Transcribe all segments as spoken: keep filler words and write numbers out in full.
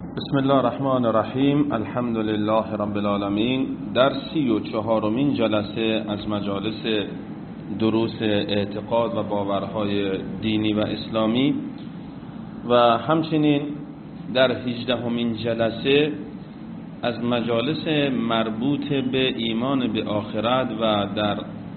بسم الله الرحمن الرحیم. الحمد لله رب العالمین. در سی و چهارمین جلسه از مجالس دروس اعتقاد و باورهای دینی و اسلامی و همچنین در هجدهمین جلسه از مجالس مربوط به ایمان به آخرت و در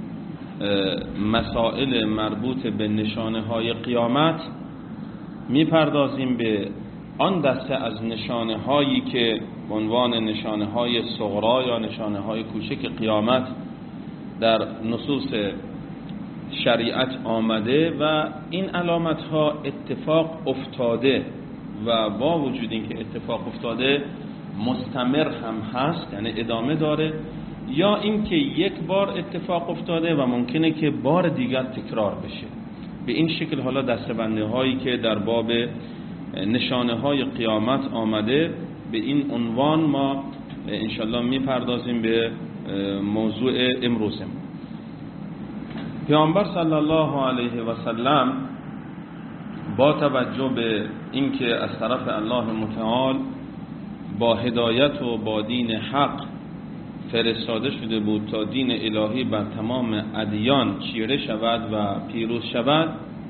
مسائل مربوط به نشانه های قیامت میپردازیم به آن دسته از نشانه هایی که به عنوان نشانه های صغرا یا نشانه های کوچک قیامت در نصوص شریعت آمده و این علامت ها اتفاق افتاده و با وجود اینکه اتفاق افتاده مستمر هم هست، یعنی ادامه داره، یا اینکه یک بار اتفاق افتاده و ممکنه که بار دیگر تکرار بشه. به این شکل حالا دسته‌بندی هایی که در باب نشانه های قیامت آمده به این عنوان ما انشالله میپردازیم به موضوع امروزم. پیامبر صلی الله علیه و سلم با توجه به اینکه از طرف الله متعال با هدایت و با دین حق فرستاده شده بود تا دین الهی بر تمام ادیان چیره شود و پیروز شود،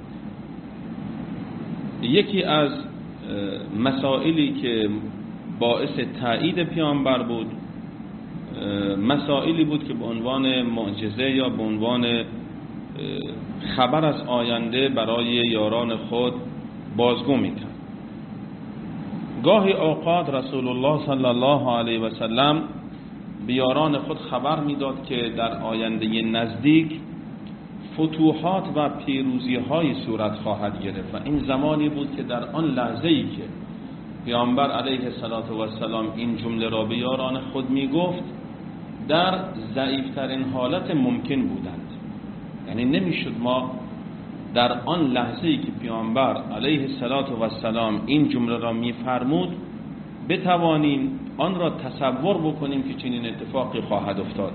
یکی از مسائلی که باعث تایید پیامبر بود مسائلی بود که به عنوان معجزه یا به عنوان خبر از آینده برای یاران خود بازگو میکرد. گاهی اوقات رسول الله صلی الله علیه و سلم به یاران خود خبر میداد که در آینده نزدیک فتوحات و پیروزی های صورت خواهد گرفت و این زمانی بود که در آن لحظه ای که پیامبر علیه السلام این جمله را به یاران خود می گفت در ضعیفترین حالت ممکن بودند. یعنی نمیشد ما در آن لحظه ای که پیامبر علیه السلام این جمله را می فرمود بتوانیم آن را تصور بکنیم که چنین اتفاقی خواهد افتاد.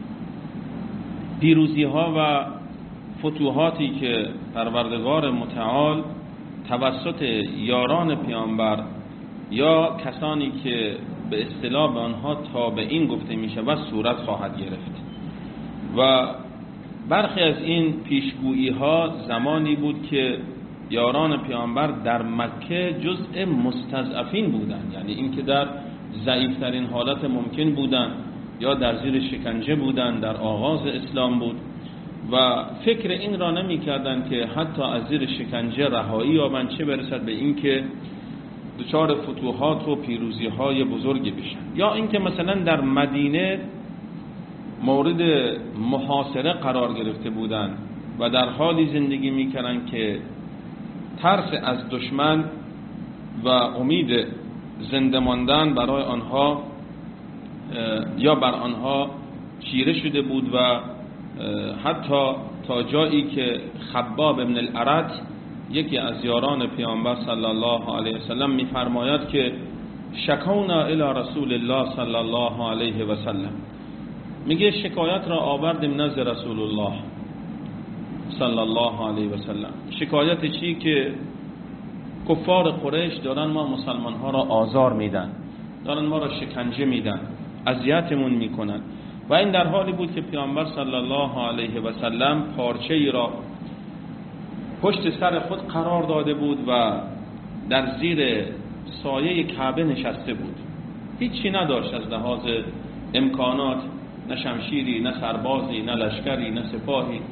پیروزی ها و فتوحاتی که پروردگار متعال توسط یاران پیامبر یا کسانی که به اصطلاح به آنها تابعین گفته می شود صورت خواهد گرفت و برخی از این پیشگویی ها زمانی بود که یاران پیامبر در مکه جزء مستضعفین بودند، یعنی این که در ضعیفترین حالت ممکن بودند یا در زیر شکنجه بودند در آغاز اسلام بود و فکر این را نمی کردن که حتی از زیر شکنجه رهایی یابند، چه برسد به این که دچار فتوحات و پیروزی های بزرگی بشن، یا اینکه مثلا در مدینه مورد محاصره قرار گرفته بودند و در حالی زندگی می کردن که ترس از دشمن و امید زنده ماندن برای آنها یا بر آنها چیره شده بود و حتی تا جایی که خباب ابن الارت یکی از یاران پیامبر صلی الله علیه وسلم می‌فرماید که شکونا الی رسول الله صلی الله علیه و سلم، میگه شکایت را آوردیم نزد رسول الله صلی الله علیه و سلم. شکایت چی؟ که کفار قریش دارن ما مسلمان ها را آزار میدن، دارن ما را شکنجه میدن، اذیتمون میکنن و این در حالی بود که پیامبر صلی الله علیه و سلم پارچه ای را پشت سر خود قرار داده بود و در زیر سایه کعبه نشسته بود، هیچی نداشت از لحاظ امکانات، نه شمشیری، نه سربازی، نه لشکری، نه سپاهی.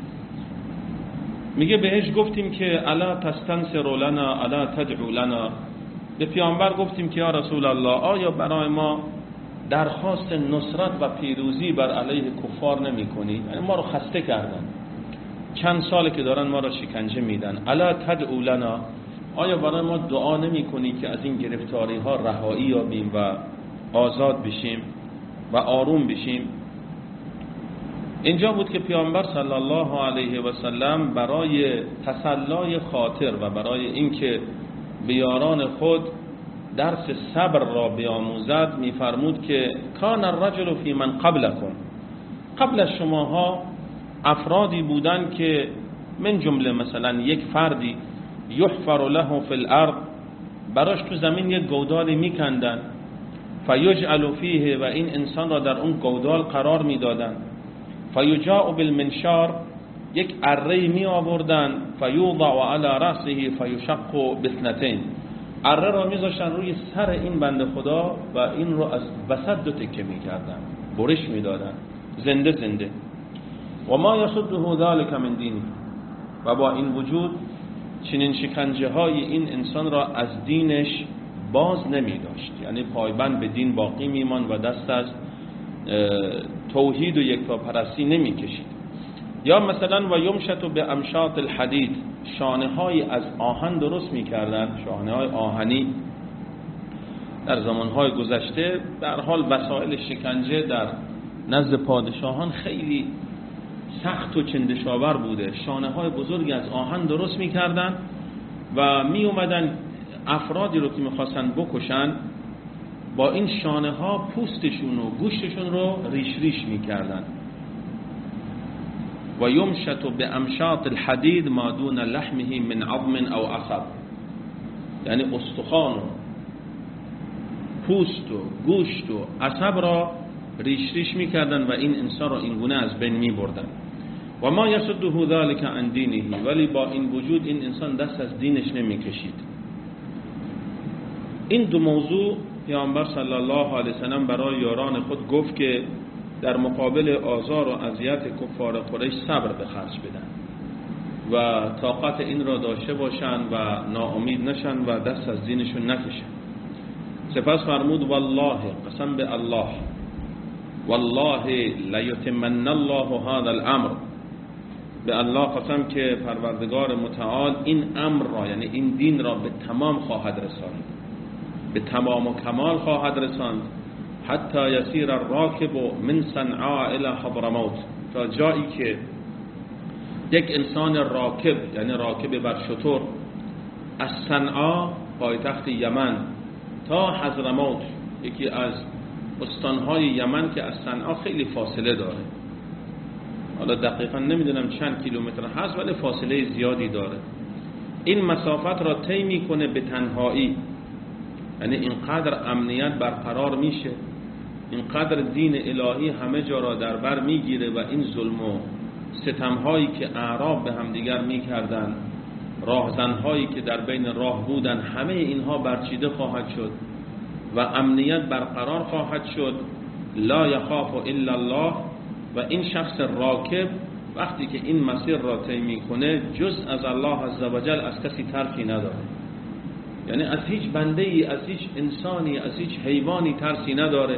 میگه بهش گفتیم که الا تستنصر لنا الا تدعو لنا، به پیامبر گفتیم که یا رسول الله آیا برای ما درخواست نصرت و پیروزی بر علیه کفار نمی کنی؟ یعنی ما رو خسته کردن، چند ساله که دارن ما رو شکنجه میدن. الا تدعو لنا، آیا برای ما دعا نمی کنی که از این گرفتاری ها رهایی یابیم و آزاد بشیم و آروم بشیم؟ اینجا بود که پیامبر صلی الله علیه و سلم برای تسلای خاطر و برای اینکه به یاران خود درس صبر را بیاموزد میفرمود که کان الرجل فی من قبلکم، قبل از شماها افرادی بودن که من جمله مثلا یک فردی یحفر له فی الارض، براش تو زمین یک گودالی میکندن، فیجعل فیه، و این انسان را در اون گودال قرار میدادن. فیجاء بالمنشار، یک اره می آوردن، فیوضع علی رأسه فیشق باثنتین، اره را میذاشتن روی سر این بنده خدا و این رو از وسط دو تکه میکردن، برش میدادن زنده زنده. و ما یصده ذلک من دینه، و با این وجود چنین شکنجه های این انسان را از دینش باز نمی داشت، یعنی پایبند به دین باقی میمان و دست از توحید و یکتاپرستی نمی کشید. یا مثلا و یمشط به امشاط الحدید، شانه های از آهن درست می کردن، شانه های آهنی در زمانهای گذشته در حال وسایل شکنجه در نزد پادشاهان خیلی سخت و چندشاور بوده. شانه های بزرگی از آهن درست می کردن و می اومدن افرادی رو که می خواستن بکشن با این شانه ها پوستشون و گوشتشون رو ریش ریش می کردن. و یمشط به امشاط الحدید ما دون لحمه من عظم او عصب، یعنی استخوان و پوست و گوشت و عصب را ریش ریش می کردن و این انسان را اینگونه از بین می بردن. و ما یصده ذلک عن دینه، ولی با این وجود این انسان دست از دینش نمی کشید. این دو موضوع پیامبر صلی الله علیه وسلم برای یاران خود گفت که در مقابل آزار و اذیت کفار قریش صبر به خرج بدن و طاقت این را داشته باشن و ناامید نشن و دست از دینشون نکشن. سپس فرمود والله، قسم به الله، والله لیتمن الله هذا الامر، به الله قسم که پروردگار متعال این امر را، یعنی این دین را به تمام خواهد رساند، به تمام و کمال خواهد رساند. حتی یسیر الراکب من صنعاء الى حضرموت، تا جایی که یک انسان راکب، یعنی راکب بر شتر، از صنعا پایتخت یمن تا حضرموت، یکی از استانهای یمن که از صنعا خیلی فاصله داره، حالا دقیقا نمیدونم چند کیلومتر هست ولی فاصله زیادی داره، این مسافت را طی میکنه به تنهایی. یعنی اینقدر امنیت برقرار میشه، اینقدر دین الهی همه جا را در بر میگیره و این ظلم و ستمهایی که اعراب به همدیگر میکردن، راهزنهایی که در بین راه بودن، همه اینها برچیده خواهد شد و امنیت برقرار خواهد شد. لا یخاف الا الله، و این شخص راکب وقتی که این مسیر را طی میکنه جز از الله عزوجل از کسی ترسی نداره، یعنی از هیچ بنده ای، از هیچ انسانی، از هیچ حیوانی ترسی نداره.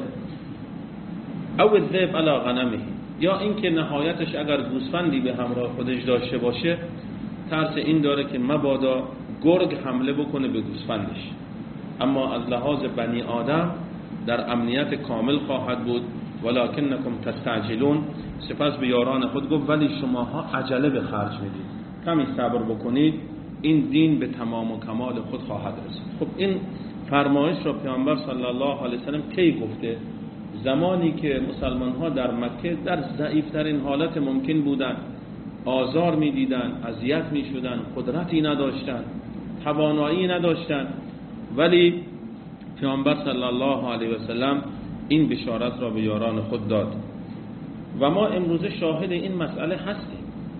او الذئب علی غنمه، یا اینکه نهایتش اگر گوسفندی به همراه خودش داشته باشه ترس این داره که مبادا گرگ حمله بکنه به گوسفندش. اما از لحاظ بنی آدم در امنیت کامل خواهد بود. ولکنکم تستعجلون، سپس به یاران خود گفت ولی شماها عجله به خرج میدید، کمی صبر بکنید، این دین به تمام و کمال خود خواهد رسید. خب این فرمایش را پیامبر صلی الله علیه وسلم کی گفته؟ زمانی که مسلمان ها در مکه در ضعیفترین حالت ممکن بودند، آزار میدیدند، اذیت میشدند، قدرتی نداشتند، توانایی نداشتند، ولی پیامبر صلی الله علیه وسلم این بشارت را به یاران خود داد و ما امروز شاهد این مسئله هستیم،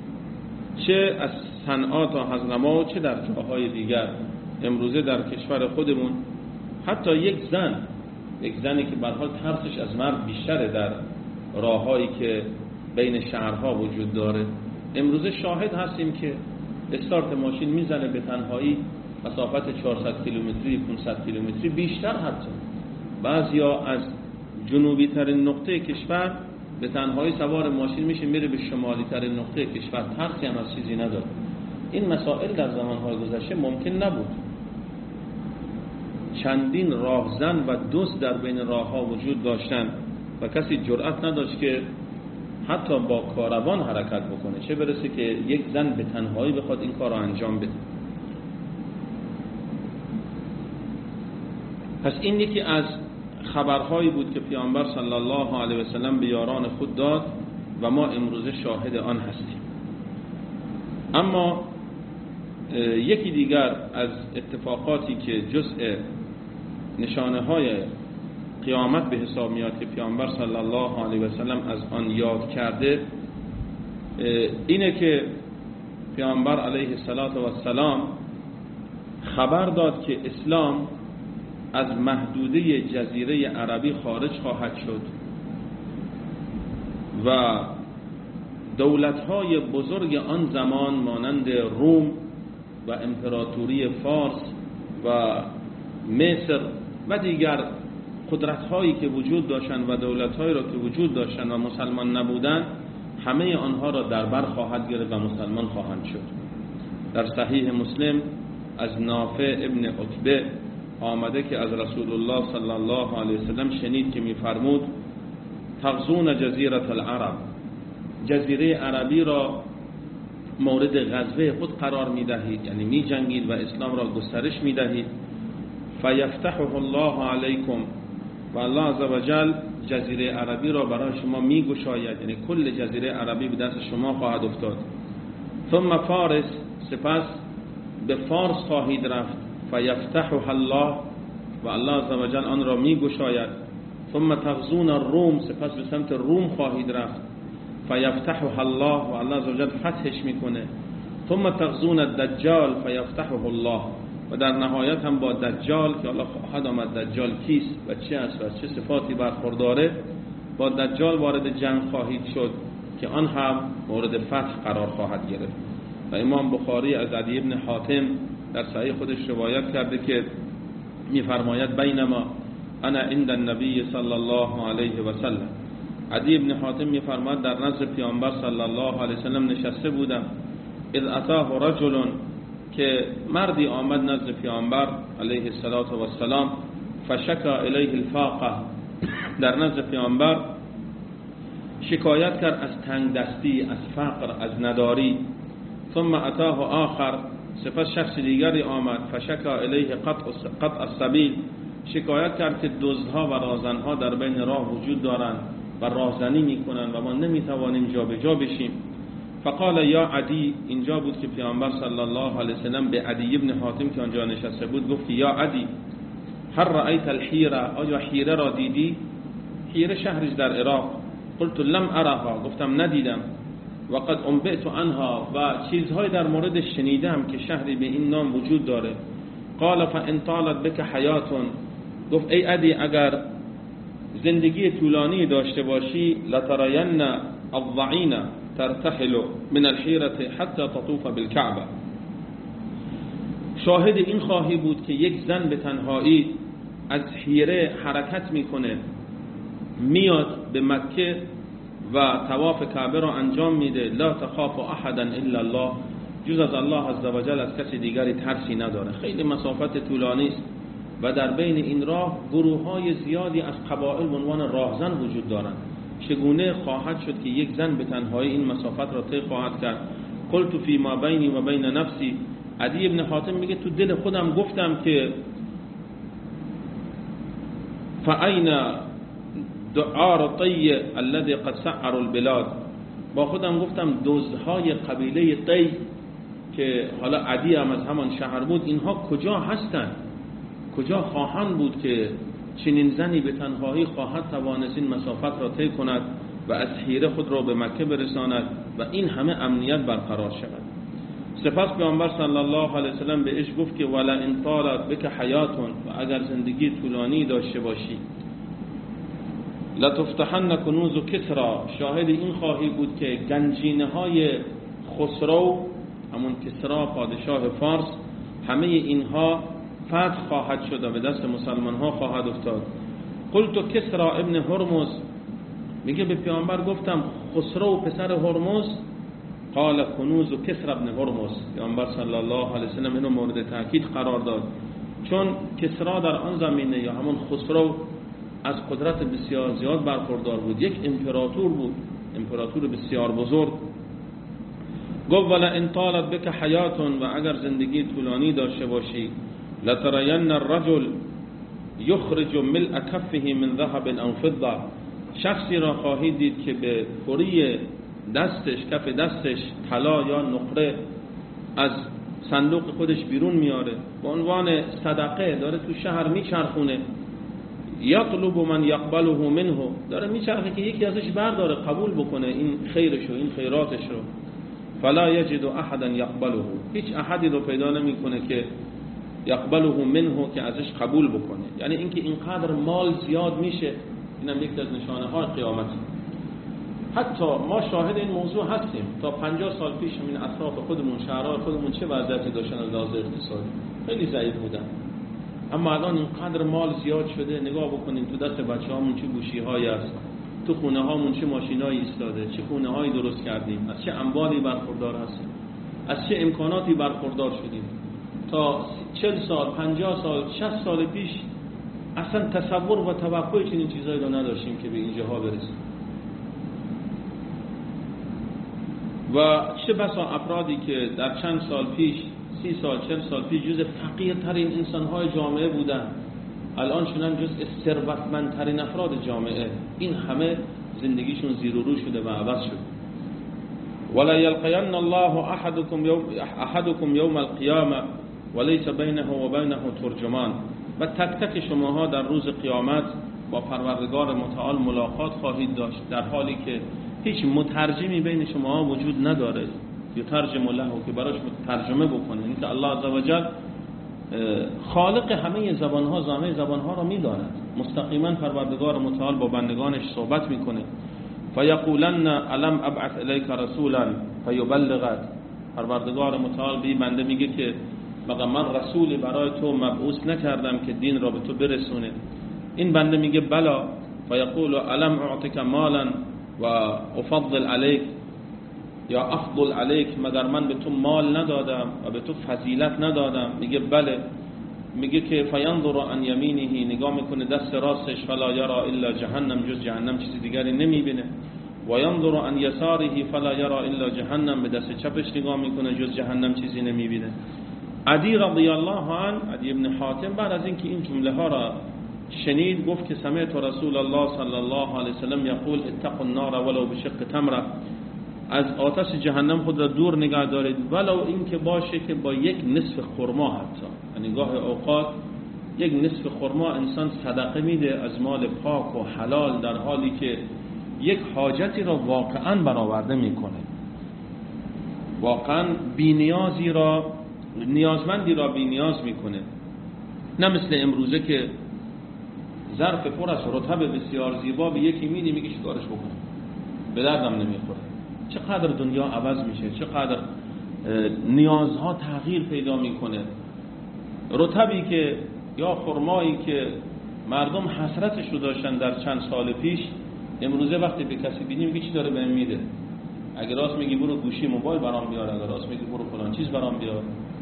چه از صنعا تا حضرموت چه در جاهای دیگر. امروزه در کشور خودمون حتی یک زن یک زنی که به هر حال ترسش از مرد بیشتره در راههایی که بین شهرها وجود داره، امروزه شاهد هستیم که استارت ماشین میزنه به تنهایی مسافت چهارصد کیلومتری، پانصد کیلومتری، بیشتر حتی. بعضیا از جنوبی ترین نقطه کشور به تنهایی سوار ماشین میشه میره به شمالی ترین نقطه کشور، ترسی هم از چیزی نداره. این مسائل در زمانهای گذشته ممکن نبود. چندین راهزن و دزد در بین راهها وجود داشتن و کسی جرأت نداشت که حتی با کاروان حرکت بکنه، چه برسه که یک زن به تنهایی بخواد این کار را انجام بده. پس این یکی از خبرهایی بود که پیامبر صلی الله علیه و سلم به یاران خود داد و ما امروزه شاهد آن هستیم. اما یکی دیگر از اتفاقاتی که جزء نشانه های قیامت به حساب میاد که پیامبر صلی الله علیه و سلم از آن یاد کرده اینه که پیامبر علیه السلام خبر داد که اسلام از محدوده جزیره عربی خارج خواهد شد و دولت‌های بزرگ آن زمان مانند روم و امپراتوری فارس و مصر و دیگر قدرت‌هایی که وجود داشتند و دولت‌هایی را که وجود داشتند و مسلمان نبودند همه آنها را در بر خواهد گرفت و مسلمان خواهند شد. در صحیح مسلم از نافع ابن عتبه آمده که از رسول الله صلی الله علیه وسلم شنید که می‌فرمود تغزون جزیره العرب، جزیره عربی را مورد غزوه خود قرار می‌دهید، یعنی می‌جنگید و اسلام را گسترش می‌دهید. فیفتحه الله علیکم، و الله عزوجل جزیره عربی را برای شما می‌گشاید، یعنی کل جزیره عربی به دست شما خواهد افتاد. ثم فارس، سپس به فارس خواهید رفت. فیفتحه الله، و الله عزوجل آن را می‌گشاید. ثم تغزون الروم، سپس به سمت روم خواهید رفت. فیفتحه الله، و الله عزوجل فتحش میکنه. ثم تغزون الدجال فیفتحه الله، و در نهایت هم با دجال که الله خواهد آمد دجال کیست و چه است و چه صفاتی برخورداره، با دجال وارد جنگ خواهید شد که آن هم مورد فتح قرار خواهد گرفت. و امام بخاری از عدی بن حاتم در صحیح خودش روایت کرده که میفرماید بینما انا عند النبی صلی الله علیه و سلم، عدی بن حاتم میفرماید در نزد پیامبر صلی الله علیه و سلم نشسته بودم، اذ اتاه رجل، که مردی آمد نزد پیامبر علیه السلام، فشکا الیه الفاقه، در نزد پیامبر شکایت کرد از تنگ دستی، از فقر، از نداری. ثم اتاه آخر، سپس شخص دیگری آمد، فشکا الیه قطع السبیل، شکایت کرد که دزدها و رازنها در بین راه وجود دارند و راهزنی میکنند و ما نمیتوانیم جا به جا بشیم. فقال یا عدی، اینجا بود که پیامبر صلی الله علیه وسلم به عدی ابن حاتم که آنجا نشسته بود گفت یا عدی هل رأیت الحیره، آیا حیره را دیدی؟ حیره شهری در عراق. قلت لم ارها، گفتم ندیدم. و قد انبئت عنها، و چیزهای در مورد شنیدم که شهری به این نام وجود داره. قال فان طالت بك حیات، گفت ای عدی اگر زندگی طولانی داشته باشی، لترین الضعین ترتحل من الحیرة حتی تطوف بالکعبه، شاهد این خواهی بود که یک زن به تنهایی از حیره حرکت میکنه، میاد به مکه و طواف کعبه را انجام میده. لا تخاف احدا الا الله، جز از الله عزوجل از کسی دیگری ترسی نداره. خیلی مسافت طولانی است و در بین این راه گروه‌های زیادی از قبایل به عنوان راهزن وجود دارند. چگونه خواهد شد که یک زن به تنهایی این مسافت را طی خواهد کرد؟ قلت فی ما بینی و بین نفسی، عدی ابن حاتم میگه تو دل خودم گفتم که فاین دعار طی الذي قد سعر البلاد، با خودم گفتم دزدهای قبیله طی که حالا عدی هم از همان شهر بود، اینها کجا هستند؟ کجا خواهند بود که چنین زنی به تنهایی خواهد توانست این مسافت را طی کند و از حیره خود را به مکه برساند و این همه امنیت برقرار شود؟ سپس پیامبر صلی الله علیه وسلم بهش گفت که ولا ان طالت بک حیاتون، و اگر زندگی طولانی داشته باشی، لتفتحن کنوز کسرا، شاهد این خواهی بود که گنجینه های خسرو، همون کسرا پادشاه فارس، همه اینها فتح خواهد شد و به دست مسلمان ها خواهد افتاد. قلت کسرا ابن هرمز، میگه به پیامبر گفتم خسرو پسر هرمز؟ قال کنوز کسرا ابن هرمز، پیامبر صلی الله علیه وسلم اینو مورد تاکید قرار داد، چون کسرا در آن زمینه یا همون خسرو از قدرت بسیار زیاد برخوردار بود، یک امپراتور بود، امپراتور بسیار بزرگ. گفت ولا ان طالت بک حیاتون، و اگر زندگی طولانی داشته باشی، لترین الرجل یخرج ملء کفه من ذهب او فضه، شخصی را خواهید دید که به پری دستش، کف دستش طلا یا نقره از صندوق خودش بیرون میاره، به عنوان صدقه داره تو شهر میچرخونه. یطلب من یقبله منه، داره میچرخه که یکی ازش برداره قبول بکنه این خیرشو، این خیراتش رو. فلا یجد احدا یقبله، هیچ احدی رو پیدا نمیکنه که یقبله منه، که ازش قبول بکنه. یعنی اینکه اینقدر مال زیاد میشه، اینم یکی از نشانه های قیامت. حتی ما شاهد این موضوع هستیم، تا پنجاه سال پیش همین اطراف خودمون، شهرهای خودمون چه وضعیتی داشتن از لحاظ اقتصادی، خیلی ضعیف بودن. اما الان اینقدر مال زیاد شده، نگاه بکنین تو دست بچه‌هامون چه گوشی‌هایی هست، تو خونه‌هامون چه ماشینایی ایستاده، چه خونه‌هایی درست کردیم، از چه اموالی برخوردار هستیم، از چه امکاناتی برخوردار شدیم. تا چهل سال، پنجاه سال، شصت سال پیش اصلا تصور و توقع چنین چیزایی رو نداشتیم که به اینجاها برسیم. و چه بسا افرادی که در چند سال پیش، سی سال، چهل سال پیش جز فقیرترین انسانهای جامعه بودن، الان شدن جز ثروتمندترین افراد جامعه. این همه زندگیشون زیر و رو شده و عوض شده. ولا یلقین الله احدکم یوم احدکم یوم القیامه وليس بینه و بینه ترجمان، و تک تک شماها در روز قیامت با پروردگار متعال ملاقات خواهید داشت، در حالی که هیچ مترجمی بین شما وجود نداره، یا ترجمه له که براش ترجمه بکنه. این که الله عزوجل خالق همه زبانها، همه زبانها را میداند. مستقیما پروردگار متعال با بندگانش صحبت میکنه. فیقولن الم ابعث الیک رسولا فیبلغک، پروردگار متعال به بنده میگه که مگر من رسولی برای تو مبعوث نکردم که دین را به تو برسونه؟ این بنده میگه بلا. فیقول الم اعطیک مالا و افضل علیک یا افضل علیک، مگر من به تو مال ندادم و به تو فضیلت ندادم؟ میگه بله. میگه که فینظر عن یمینه، نگاه میکنه دست راستش، فلا یرا الا جهنم، جز جهنم چیزی دیگری نمیبینه. و ینظر عن یساره فلا یرا الا جهنم، به دست چپش نگاه میکنه، جز جهنم چیزی نمیبینه. عدی رضی الله عنه، عدی ابن حاتم، بعد از اینکه این جمله ها را شنید گفت که سمعت رسول الله صلی الله علیه وسلم یقول اتقوا النار ولو بشق تمره، از آتش جهنم خود را دور نگه دارید ولو این که باشه که با یک نصف خرما. حتی یعنی گاه اوقات یک نصف خرما انسان صدقه میده از مال پاک و حلال، در حالی که یک حاجتی را واقعا برآورده میکنه، واقعا بی‌نیازی را، نیازمندی را بی‌نیاز میکنه. نه مثل امروزه که ظرف پر از رطب بسیار زیبا به یکی میدی میگه چیکارش بکنه، به دردم نمیخوره. چقدر دنیا عوض میشه، چقدر نیازها تغییر پیدا میکنه. رطبی که یا خرمایی که مردم حسرتش رو داشتن در چند سال پیش، امروزه وقتی به کسی بینی میگه چی داره بهم میده. اگه راست میگی برو گوشی موبایل برام بیار، اگه راست میگی برو فلان چیز برام بیار.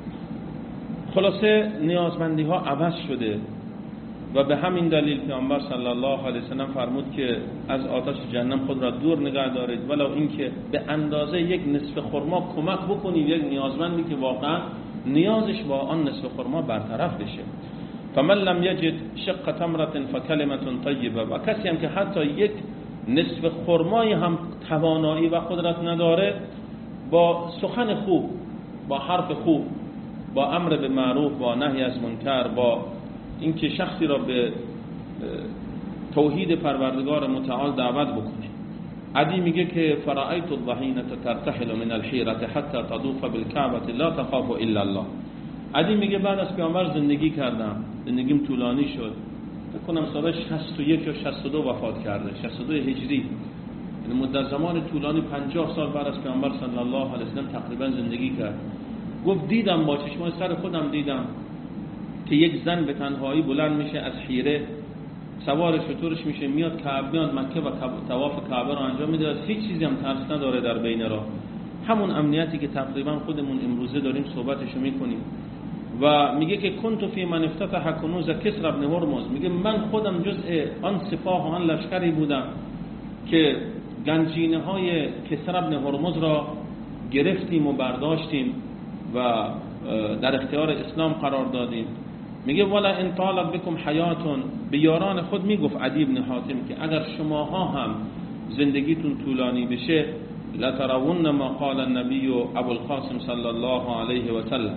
خلاصه نیازمندی ها عوض شده و به همین دلیل پیامبر صلی الله علیه و سلم فرمود که از آتش جهنم خود را دور نگه دارید ولو اینکه به اندازه یک نصف خرما کمک بکنید یک نیازمندی که واقعا نیازش با آن نصف خرما برطرف بشه. فمن لم یجد شق تمره فکلمه طیبه، و کسی هم که حتی یک نصف خرمای هم توانایی و قدرت نداره، با سخن خوب، با حرف خوب، با امر به معروف، با نهی از منکر، با اینکه شخصی را به توحید پروردگار متعال دعوت بکنه. عدی میگه که فرأیت الضحینه ترتحل من الحیرة حتی تطوف بالکعبة لا تخاف الا الله. عدی میگه بعد از پیامبر زندگی کردم، زندگیم طولانی شد، فکر کنم سال شصت و یک یا شصت و دو وفات کرده، شصت و دو هجری، یعنی مدت زمان طولانی پنجاه سال بعد از پیامبر صلی الله علیه و سلم تقریبا زندگی کرد. گفت دیدم، با چشمای سر خودم دیدم که یک زن به تنهایی بلند میشه از حیره، سوار شترش میشه، میاد کعبه، میاد مکه و طواف کعبه رو انجام میده، از هیچ چیزی هم ترس نداره در بین راه. همون امنیتی که تقریبا خودمون امروزه داریم صحبتشو میکنیم. و میگه که کنت فی من افتتح کنوز کسری بن هرمز، میگه من خودم جزء آن سپاه و آن لشکری بودم که گنجینه های کسری بن هرمز را گرفتیم و برداشتیم و در اختیار اسلام قرار دادیم. میگه ولا ان طالت بكم حیاتون، به یاران خود میگفت عدی بن حاتم که اگر شماها هم زندگیتون طولانی بشه، لترون ما قال النبی ابو القاسم صلی الله علیه و سلم،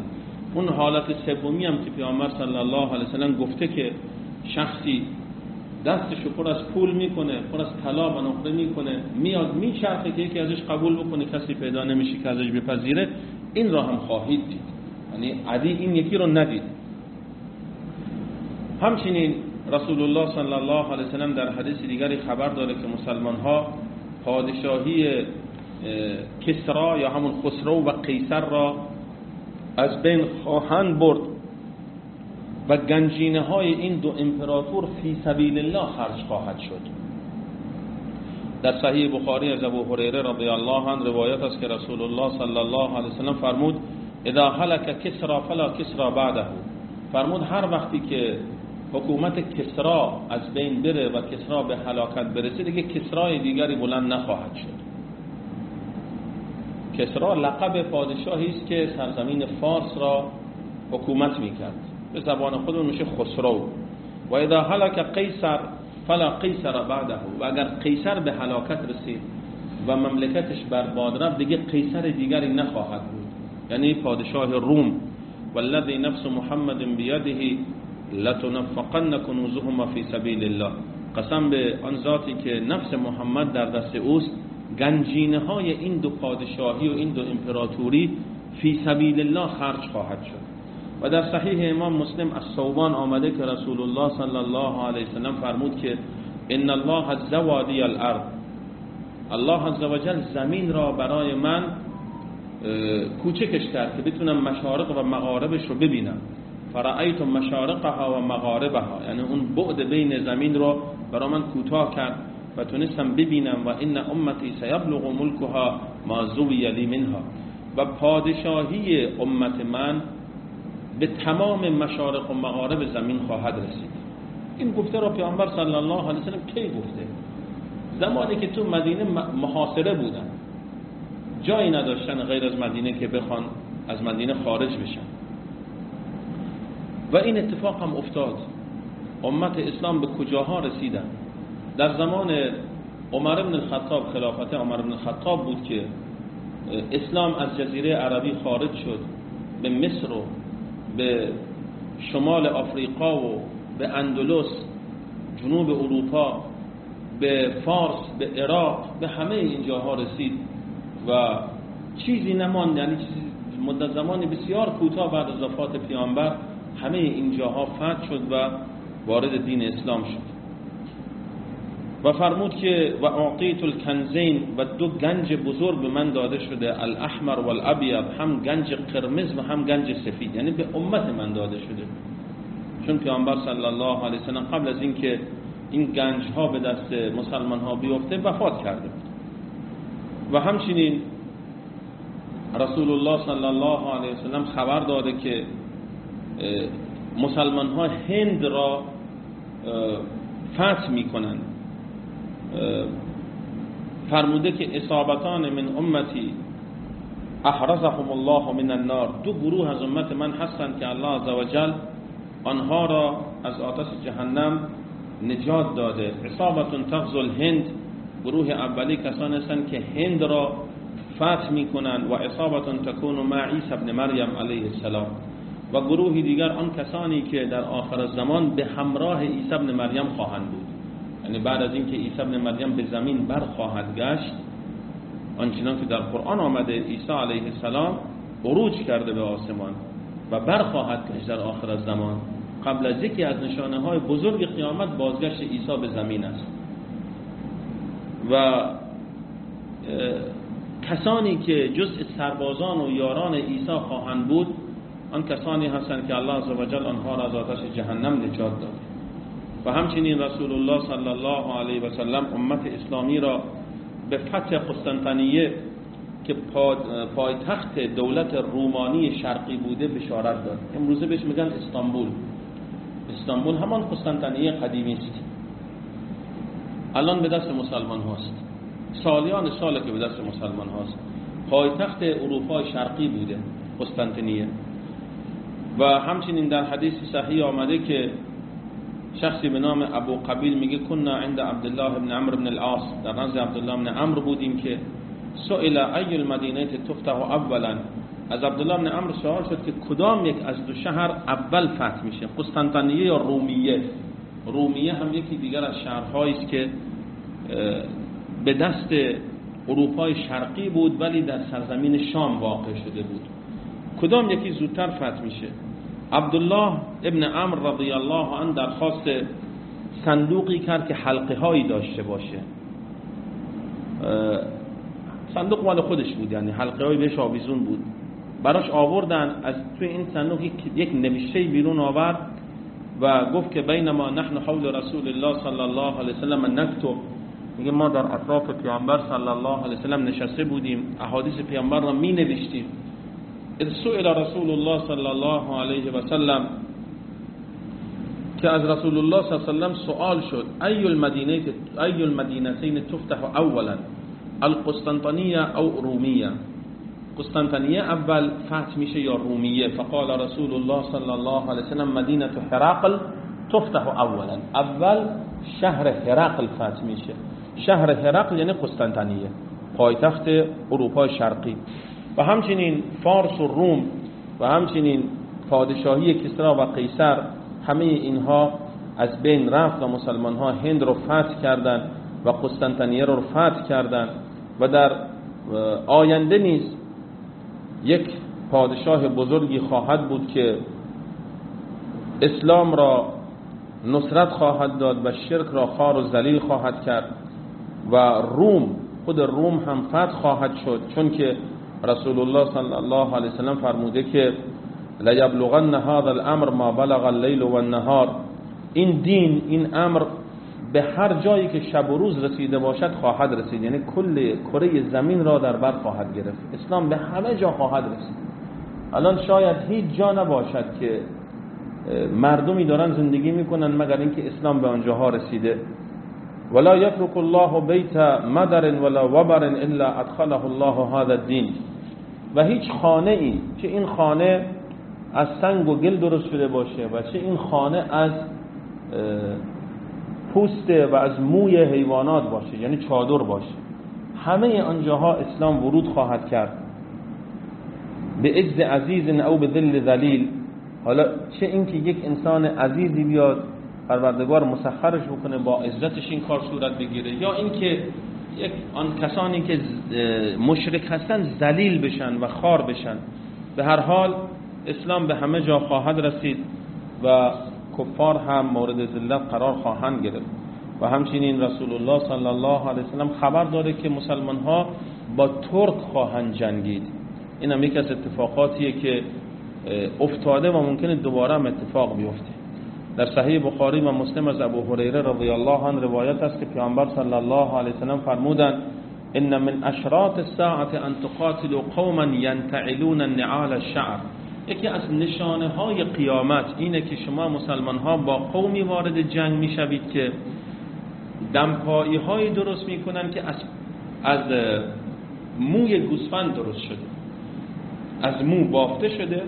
اون حالت سومی هم که پیامبر صلی الله علیه وسلم گفته که شخصی دستشو پر از پول میکنه، پر از طلا و نقره میکنه، میاد میچرخه که یکی ازش قبول بکنه، کسی پیدا نمیشه که ازش بپذیره، این را هم خواهید دید. یعنی عدی این یکی رو ندید. همچنین رسول الله صلی الله علیه وسلم در حدیث دیگری خبر داره که مسلمان ها پادشاهی کسرا یا همون خسرو و قیصر را از بین خواهند برد و گنجینه های این دو امپراتور فی سبیل الله خرج خواهد شد. در صحیح بخاری از ابو هریره رضی الله عنه روایت است که رسول الله صلی الله علیه وسلم فرمود اذا هلك کسرا فلا کسرا بعده. فرمود هر وقتی که حکومت کسرا از بین بره و کسرا به هلاکت برسه، دیگه کسرای دیگری بلند نخواهد شد. کسرا لقب پادشاهی است که سرزمین فارس را حکومت میکرد، به زبان خودمون میشه خسرو. و اذا هلك قیصر فلا قیصر بعده. و اگر قیصر به هلاکت رسید و مملکتش برباد رفت، دیگه قیصر دیگری نخواهد بود، یعنی پادشاه روم. والذی نفس محمد بیده لتنفقن کنوزهما فی سبیل الله. قسم به آن ذاتی که نفس محمد در دست اوست، گنجینه های این دو پادشاهی و این دو امپراتوری فی سبیل الله خرج خواهد شد. و در صحیح امام مسلم از ثوبان آمده که رسول الله صلی الله علیه وسلم فرمود که ان الله عز وادی الارض، الله عز وجل زمین را برای من کوچکش کرد که بتونم مشارق و مغاربش رو ببینم. فرأیت مشارقها و مغاربها، یعنی اون بعد بین زمین رو برای من کوتاه کرد و تونستم ببینم. و ان امتی سیبلغ ملکها ما زوی لی منها. و پادشاهی امت من به تمام مشارق و مغارب زمین خواهد رسید. این گفته را پیامبر صلی الله علیه وسلم کی گفته؟ زمانی که تو مدینه محاصره بودن، جایی نداشتن غیر از مدینه که بخوان از مدینه خارج بشن. و این اتفاق هم افتاد. امت اسلام به کجاها رسیدن؟ در زمان عمر بن الخطاب، خلافت عمر بن الخطاب بود که اسلام از جزیره عربی خارج شد، به مصر و به شمال آفریقا و به اندلس، جنوب اروپا، به فارس، به عراق، به همه اینجاها رسید و چیزی نماند. یعنی چیزی مدت زمانی بسیار کوتاه بعد از وفات پیامبر همه اینجاها فتح شد و وارد دین اسلام شد. و فرمود که و اعطیت الکنزین، و دو گنج بزرگ به من داده شده، الاحمر والابیض، هم گنج قرمز و هم گنج سفید، یعنی به امت من داده شده. چون پیامبر صلی الله علیه وسلم قبل از اینکه این گنج ها به دست مسلمان ها بیفته وفات کرده بود. و همچنین رسول الله صلی الله علیه وسلم خبر داده که مسلمان ها هند را فتح میکنند. فرموده که اصابتان من امتی احرزهم الله من النار. دو گروه از امت من هستند که الله عزوجل آنها را از آتش جهنم نجات داده. اصابتون تغزو الهند، گروه اولی کسان هستند که هند را فتح میکنند. و اصابتون تکون مع عیسی ابن مریم علیه السلام. و گروهی دیگر آن کسانی که در آخر زمان به همراه عیسی ابن مریم خواهند بود، یعنی بعد از اینکه عیسی ابن مریم به زمین بر خواهد گشت، آنچنان که در قرآن آمده عیسی علیه السلام عروج کرده به آسمان و بر خواهد گشت در آخر زمان. قبل از یکی از نشانه های بزرگ قیامت بازگشت عیسی به زمین است. و کسانی که جزء سربازان و یاران عیسی خواهند بود، آن کسانی هستند که الله عزوجل آنها را از آتش جهنم نجات داد. و همچنین رسول الله صلی الله علیه و سلم امت اسلامی را به فتح قسطنطنیه که پایتخت دولت رومانی شرقی بوده بشارت داد. امروزه بهش میگن استانبول. استانبول همان قسطنطنیه قدیمی است. الان به دست مسلمان هاست. سالیان ساله که به دست مسلمان هاست. پایتخت اروپای شرقی بوده قسطنطنیه. و همچنین در حدیث صحیح آمده که شخصی به نام ابو قبیل میگه کنا عند عبدالله بن عمرو بن العاص، در نزد عبدالله بن عمرو بودیم که سئل ای المدینه تفتح اولا، از عبدالله بن عمرو سوال شد که کدام یک از دو شهر اول فتح میشه، قسطنطنیه یا رومیه؟ رومیه هم یکی دیگر از شهرهایی است که به دست اروپای شرقی بود ولی در سرزمین شام واقع شده بود. کدام یکی زودتر فتح میشه؟ عبدالله ابن عمرو رضی الله عنه درخواست صندوقی کرد که حلقه هایی داشته باشه. صندوق مال خودش بود، یعنی حلقه هایی بهش آویزون بود. براش آوردن، از توی این صندوق یک نوشته بیرون آورد و گفت که بینما نحن حول رسول الله صلی الله علیه وسلم نکتب، میگه ما در اطراف پیامبر صلی الله علیه وسلم نشسته بودیم، احادیث پیامبر را می نوشتیم. اذ سئل رسول الله صلی الله علیه وسلم، که از رسول الله صلی الله علیه وسلم سوال شد ای المدینه ای المدینتین تفتح اولا، القسطنطنیه او رومیه؟ قسطنطنیه اول فتح میشه یا رومیه؟ فقال رسول الله صلی الله علیه وسلم مدینه هرقل تفتح اولا، اول شهر هرقل فتح میشه. شهر هرقل یعنی قسطنطنیه، پایتخت اروپای شرقی. و همچنین فارس و روم و همچنین پادشاهی کسرا و قیصر، همه اینها از بین رفت و مسلمان ها هند رو فتح کردند و قسطنطنیه رو فتح کردند. و در آینده نیز یک پادشاه بزرگی خواهد بود که اسلام را نصرت خواهد داد و شرک را خوار و ذلیل خواهد کرد و روم، خود روم هم فتح خواهد شد، چون که رسول الله صلی الله علیه وسلم فرموده که لیبلغن هذا الامر ما بلغ اللیل و النهار، این دین، این امر به هر جایی که شب و روز رسیده باشد خواهد رسید، یعنی کل کره زمین را در بر خواهد گرفت. اسلام به همه جا خواهد رسید. الان شاید هیچ جا نباشد که مردمی دارن زندگی میکنن مگر اینکه اسلام به آنجاها رسیده. ولا یترک الله بیت مدر ولا وبر الا ادخله الله هذا الدین، و هیچ خانه ای، چه این خانه از سنگ و گل درست شده باشه و چه این خانه از پوست و از موی حیوانات باشه، یعنی چادر باشه، همه آنجاها اسلام ورود خواهد کرد. به عز عزیز او به ذل ذلیل، حالا چه اینکه یک انسان عزیزی بیاد پروردگار مسخرش بکنه با عزتش این کار صورت بگیره، یا اینکه یک آن کسانی که مشرک هستن ذلیل بشن و خوار بشن. به هر حال اسلام به همه جا خواهد رسید و کفار هم مورد ذلت قرار خواهند گرفت. و همچنین رسول الله صلی الله علیه وسلم خبر داره که مسلمان ها با ترک خواهند جنگید. این هم یکی از اتفاقاتیه که افتاده و ممکنه دوباره هم اتفاق بیفته. در صحیح بخاری و مسلم از ابو هریره رضی الله عنه روایت است که پیامبر صلی الله علیه وسلم فرمودند ان من اشراط الساعه ان تقاتلوا قوما ينتعلون النعال الشعر، یکی از نشانه های قیامت اینه که شما مسلمان ها با قومی وارد جنگ میشوید که دمپایی های درست میکنن که از از موی گوسفند درست شده، از مو بافته شده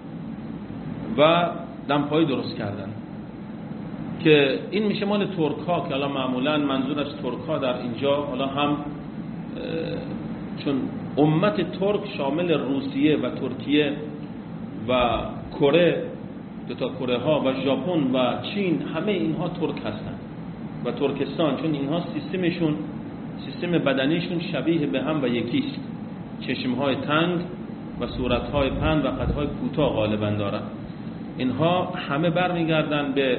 و دمپایی درست کردن، که این میشه مال ترک ها، که حالا معمولا منظورش ترک ها در اینجا، حالا هم چون امت ترک شامل روسیه و ترکیه و کره، دو تا کره ها و ژاپن و چین، همه اینها ترک هستن و ترکستان، چون اینها سیستمشون، سیستم بدنیشون شبیه به هم و یکیست، چشم های تنگ و صورت های پهن و قدهای کوتاه غالبا دارن. اینها همه برمیگردن به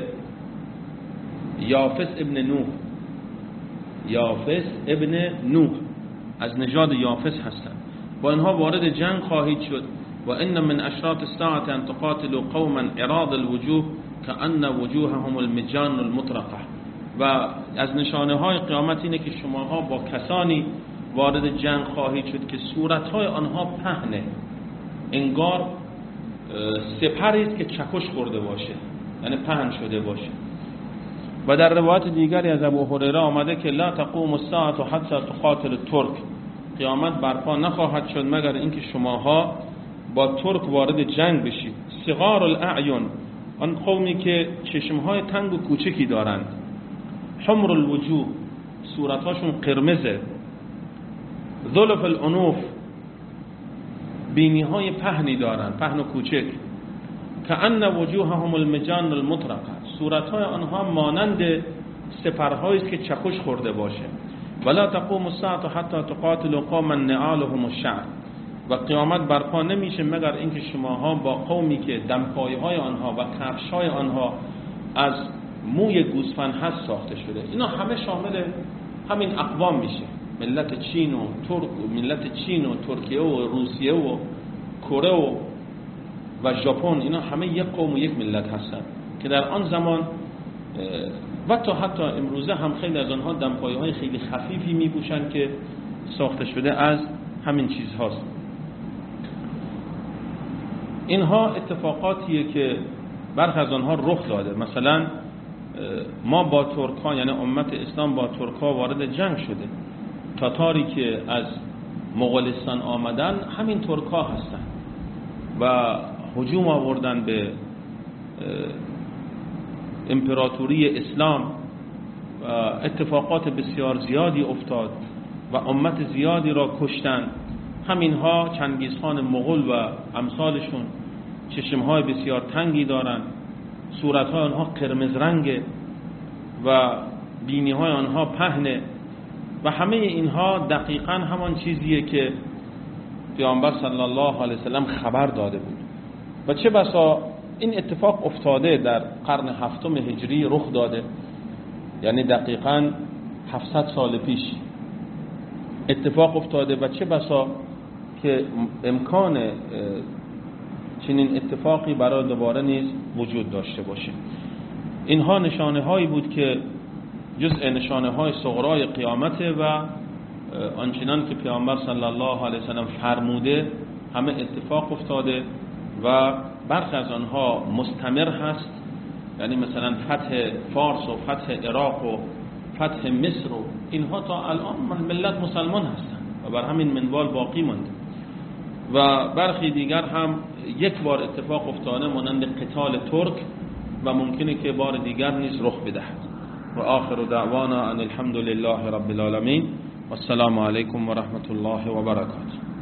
یافس ابن نوح، یافس ابن نوح از نژاد یافس هستند. با اینها وارد جنگ خواهید شد. و ان من اشراط الساعه ان تقاتلوا قوما اراض الوجوه كأن وجوههم المجان المطرقه، و از نشانه های قیامت اینه که شماها با کسانی وارد جنگ خواهید شد که صورت های آنها پهنه، انگار سپری است که چکش خورده باشه، یعنی پهن شده باشه. و در روایت دیگری از ابو هریره آمده که لا تقوم الساعه حتى تقاتل الترک، قیامت برپا نخواهد شد مگر اینکه شماها با ترک وارد جنگ بشید. صغار الاعین، آن قومی که چشمهای تنگ و کوچکی دارند. حمر الوجوه، صورتهاشون قرمزه. ظلف الانوف، بینی های پهنی دارن، پهن و کوچک، که ان وجوههم المجان المطرقه، صورت های آنها مانند سپرهایی است که چکش خورده باشه. ولا تقوم الساعه حتی تقاتلوا قوما نعالهم الشعر، و قیامت برپا نمیشه مگر اینکه شماها با قومی که دمپایی های آنها و کفش های آنها از موی گوسفند هست ساخته شده. اینا همه شامل همین اقوام میشه، ملت چین و ترک و ملت چین و ترکیه و روسیه و کره و و ژاپن، اینا همه یک قوم و یک ملت هستن که در آن زمان و تا حتی امروزه هم خیلی از آنها دمپایی های خیلی خفیفی میپوشن که ساخته شده از همین چیزهاست. اینها اتفاقاتیه که برخی از آنها رخ داده. مثلا ما با ترک ها، یعنی امت اسلام با ترک ها وارد جنگ شده. تاتاری که از مغولستان آمدن همین ترک ها هستن و هجوم آوردن به امپراتوری اسلام و اتفاقات بسیار زیادی افتاد و امت زیادی را کشتن. همینها چنگیزخان مغول و امثالشون چشمهای بسیار تنگی دارن، صورتهای آنها قرمز رنگه و بینیهای آنها پهنه و همه اینها دقیقاً همان چیزیه که پیامبر صلی الله علیه وسلم خبر داده بود. و چه بسا این اتفاق افتاده در قرن هفتم هجری رخ داده، یعنی دقیقاً هفتصد سال پیش اتفاق افتاده و چه بسا که امکان چنین اتفاقی برای دوباره نیز وجود داشته باشه. اینها نشانه هایی بود که جزء نشانه های صغرای قیامته و آنچنان که پیامبر صلی الله علیه وسلم فرموده همه اتفاق افتاده و برخی از آنها مستمر هست، یعنی مثلا فتح فارس و فتح عراق و فتح مصر و اینها تا الان ملت مسلمان هستند و بر همین منوال باقی مانده. و برخی دیگر هم یک بار اتفاق افتاده مانند قتال ترک و ممکنه که بار دیگر نیز رخ بدهد. و آخر دعوانا ان الحمد لله رب العالمین و السلام علیکم و رحمت الله و برکاته.